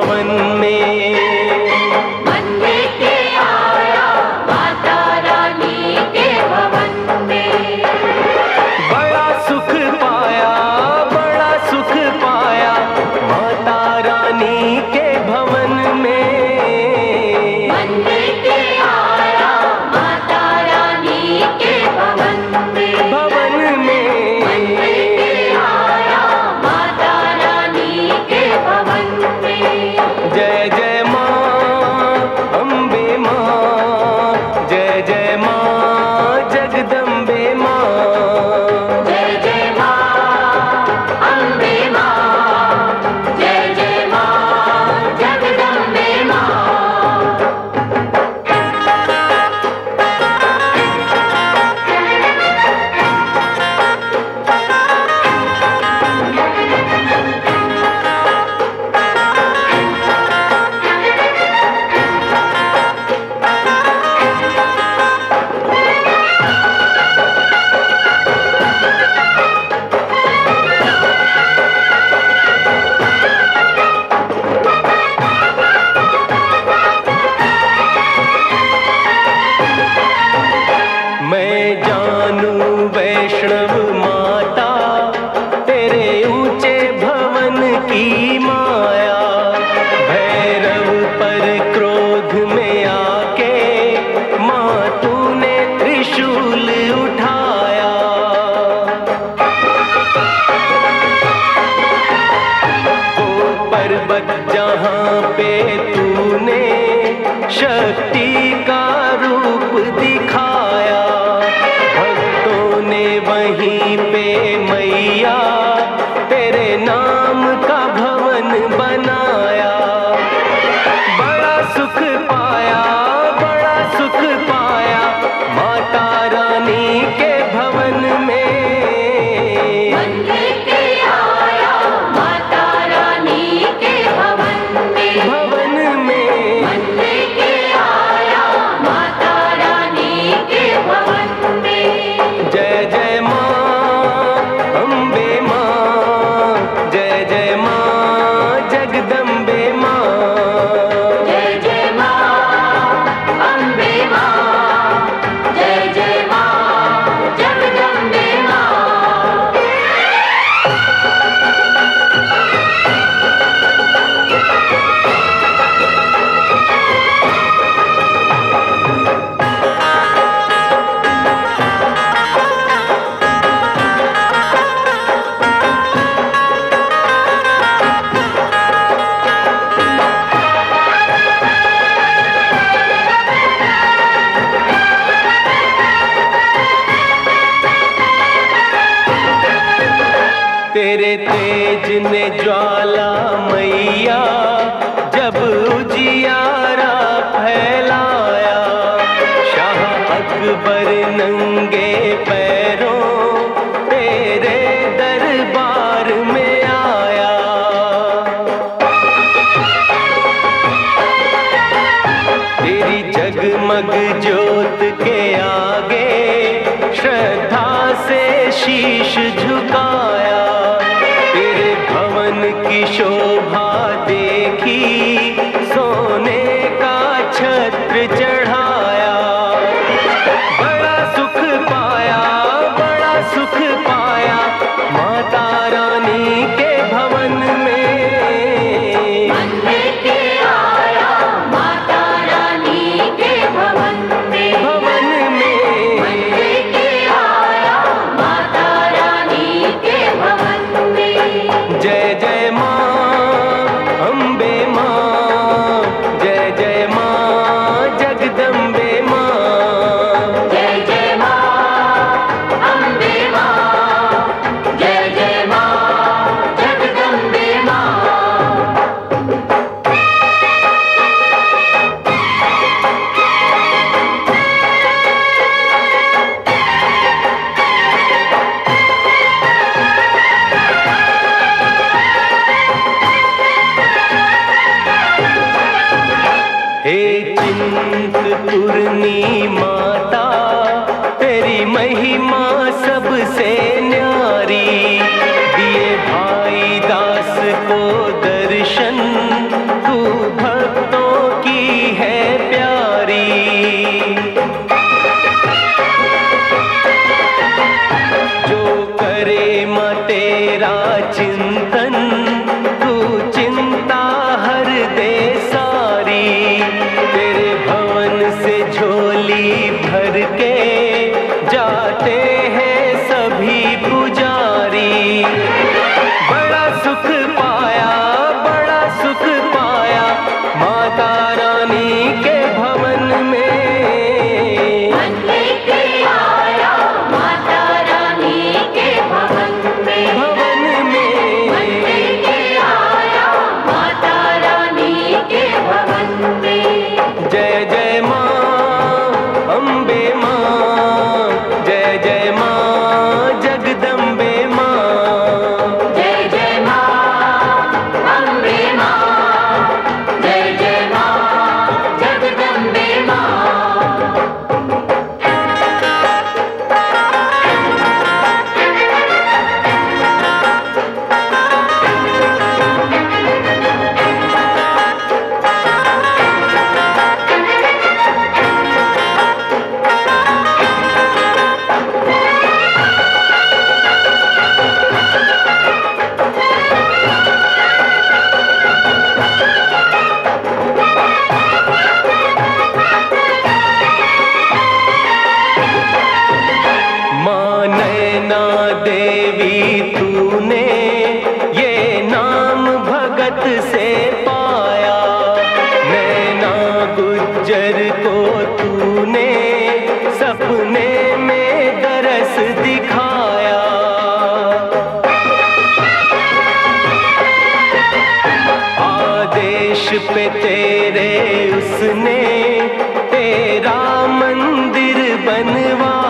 भवन में। मन लेके आया माता रानी के भवन में। बड़ा सुख पाया, बड़ा सुख पाया माता रानी के भवन में। मन लेके आया माता रानी के भवन में। भवन में मन लेके आया माता रानी के भवन में। जय जय माँ अम्बे माँ, जय जय माँ जगदम्बे माँ। जय जय माँ अम्बे माँ, जय जय माँ जगदम्बे माँ। मैं जानू वैष्णव माता तेरे ऊंचे भवन की माया। भैरव पर क्रोध में आके माँ तूने त्रिशूल उठाया। वो पर्वत जहाँ पे तूने शक्ति का रूप दिखाया, भक्तों ने वहीं पे मैया तेरे नाम का भवन बनाया। बड़ा सुख पाया, बड़ा सुख पाया माता रानी के भवन में। मन लेके आया माता रानी के भवन में। भवन में मन लेके आया माता रानी के भवन में। जय जय माँ अम्बे माँ, जय जय माँ जगदम्बे माँ। जय जय माँ अम्बे माँ, जय जय माँ जगदम्बे माँ। तेरे तेज ने ज्वाला मैया जब उजियारा फैलाया, शाह अकबर नंगे पैरों तेरे दरबार में आया। तेरी जगमग ज्योत के आगे श्रद्धा से शीश झुकाया। तेरे भवन की शोभा देखी सोने का छत्र चढ़ाया। बड़ा सुख पाया, बड़ा सुख पाया माता रानी के भवन में। मन लेके आया माता रानी के भवन में। भवन में मन लेके आया माता रानी के भवन में। जय जय माँ अम्बे माँ, जय जय माँ जगदम्बे माँ। जय जय माँ अम्बे माँ, जय जय माँ जगदम्बे माँ। हे चिंतपूर्णी माता तेरी महिमा सबसे न्यारी। दिए भाई दास को दर्शन तू पे तेरे उसने तेरा मंदिर बनवा